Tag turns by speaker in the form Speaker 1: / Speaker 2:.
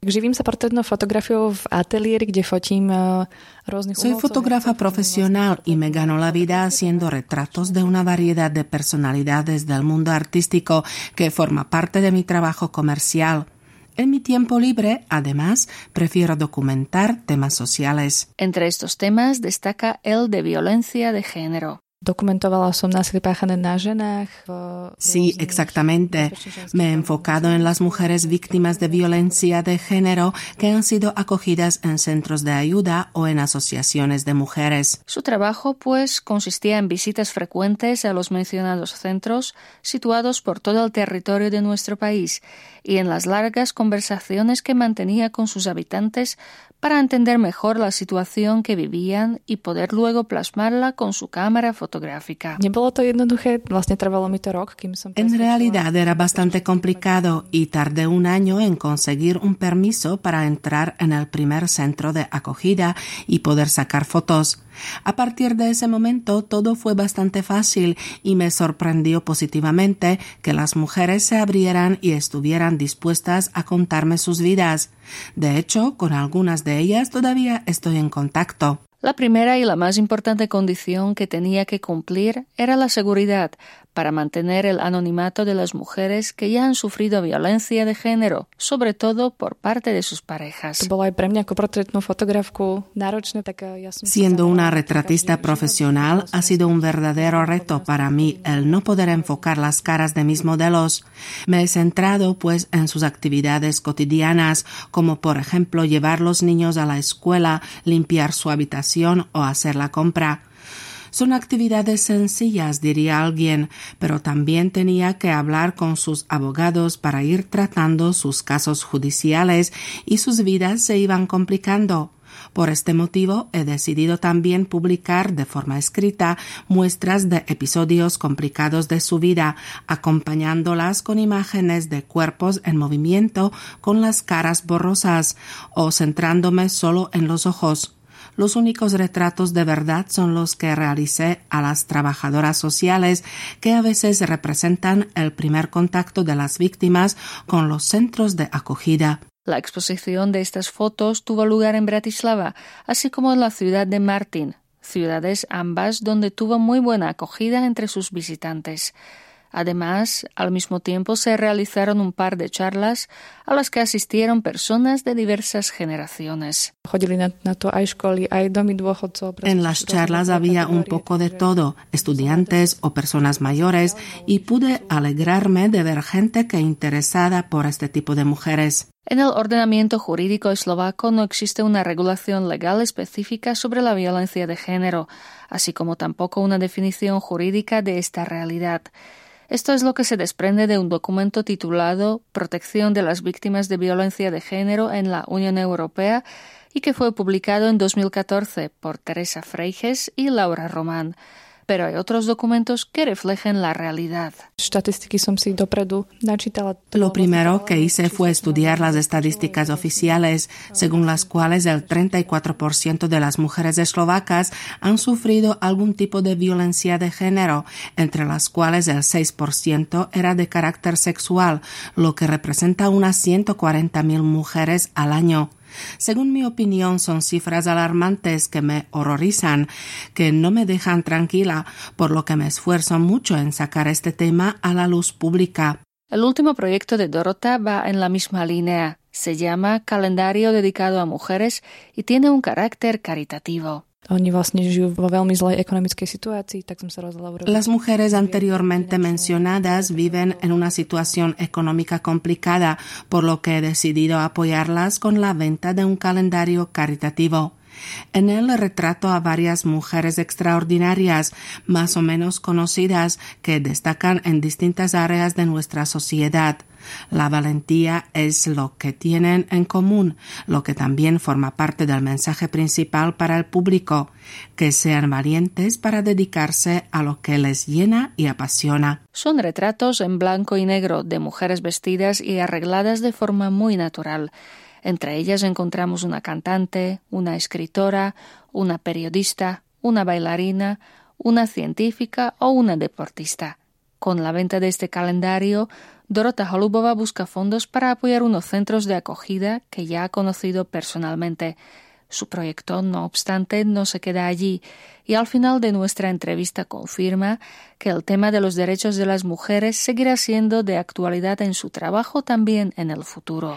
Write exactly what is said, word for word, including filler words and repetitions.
Speaker 1: Živím sa portrétnou fotografiou v ateliéri, kde fotím rôznych
Speaker 2: Soy fotógrafa profesional y me ganó la vida haciendo retratos de una variedad de personalidades del mundo artístico que forma parte de mi trabajo comercial. En mi tiempo libre, además, prefiero documentar temas sociales.
Speaker 3: Entre estos temas destaca el de violencia de género.
Speaker 1: Dokumentovala som násilie páchané na ženách.
Speaker 2: Sí, exactamente. Me he enfocado en las mujeres víctimas de violencia de género que han sido acogidas en centros de ayuda o en asociaciones de mujeres.
Speaker 3: Su trabajo, pues, consistía en visitas frecuentes a los mencionados centros situados por todo el territorio de nuestro país y en las largas conversaciones que mantenía con sus habitantes para entender mejor la situación que vivían y poder luego plasmarla con su cámara fotográfica.
Speaker 2: En realidad era bastante complicado y tardé un año en conseguir un permiso para entrar en el primer centro de acogida y poder sacar fotos. A partir de ese momento todo fue bastante fácil y me sorprendió positivamente que las mujeres se abrieran y estuvieran dispuestas a contarme sus vidas. De hecho, con algunas de ellas todavía estoy en contacto.
Speaker 3: La primera y la más importante condición que tenía que cumplir era la seguridad para mantener el anonimato de las mujeres que ya han sufrido violencia de género, sobre todo por parte de sus parejas.
Speaker 2: Siendo una retratista profesional, ha sido un verdadero reto para mí el no poder enfocar las caras de mis modelos. Me he centrado, pues, en sus actividades cotidianas, como por ejemplo llevar los niños a la escuela, limpiar su habitación o hacer la compra. Son actividades sencillas, diría alguien, pero también tenía que hablar con sus abogados para ir tratando sus casos judiciales y sus vidas se iban complicando. Por este motivo, he decidido también publicar de forma escrita muestras de episodios complicados de su vida, acompañándolas con imágenes de cuerpos en movimiento con las caras borrosas o centrándome solo en los ojos. Los únicos retratos de verdad son los que realicé a las trabajadoras sociales, que a veces representan el primer contacto de las víctimas con los centros de acogida.
Speaker 3: La exposición de estas fotos tuvo lugar en Bratislava, así como en la ciudad de Martin, ciudades ambas donde tuvo muy buena acogida entre sus visitantes. Además, al mismo tiempo se realizaron un par de charlas a las que asistieron personas de diversas generaciones.
Speaker 2: En las charlas había un poco de todo, estudiantes o personas mayores, y pude alegrarme de ver gente que interesada por este tipo de mujeres.
Speaker 3: En el ordenamiento jurídico eslovaco no existe una regulación legal específica sobre la violencia de género, así como tampoco una definición jurídica de esta realidad. Esto es lo que se desprende de un documento titulado Protección de las víctimas de violencia de género en la Unión Europea y que fue publicado en dos mil catorce por Teresa Freijes y Laura Román. Pero hay otros documentos que reflejan la realidad.
Speaker 2: Lo primero que hice fue estudiar las estadísticas oficiales, según las cuales el treinta y cuatro por ciento de las mujeres eslovacas han sufrido algún tipo de violencia de género, entre las cuales el seis por ciento era de carácter sexual, lo que representa unas ciento cuarenta mil mujeres al año. Según mi opinión, son cifras alarmantes que me horrorizan, que no me dejan tranquila, por lo que me esfuerzo mucho en sacar este tema a la luz pública.
Speaker 3: El último proyecto de Dorota va en la misma línea. Se llama Calendario dedicado a mujeres y tiene un carácter caritativo.
Speaker 2: Las mujeres anteriormente mencionadas viven en una situación económica complicada, por lo que he decidido apoyarlas con la venta de un calendario caritativo. En él retrato a varias mujeres extraordinarias, más o menos conocidas, que destacan en distintas áreas de nuestra sociedad. La valentía es lo que tienen en común, lo que también forma parte del mensaje principal para el público, que sean valientes para dedicarse a lo que les llena y apasiona.
Speaker 3: Son retratos en blanco y negro de mujeres vestidas y arregladas de forma muy natural. Entre ellas encontramos una cantante, una escritora, una periodista, una bailarina, una científica o una deportista. Con la venta de este calendario, Dorota Holubová busca fondos para apoyar unos centros de acogida que ya ha conocido personalmente. Su proyecto, no obstante, no se queda allí y al final de nuestra entrevista confirma que el tema de los derechos de las mujeres seguirá siendo de actualidad en su trabajo también en el futuro.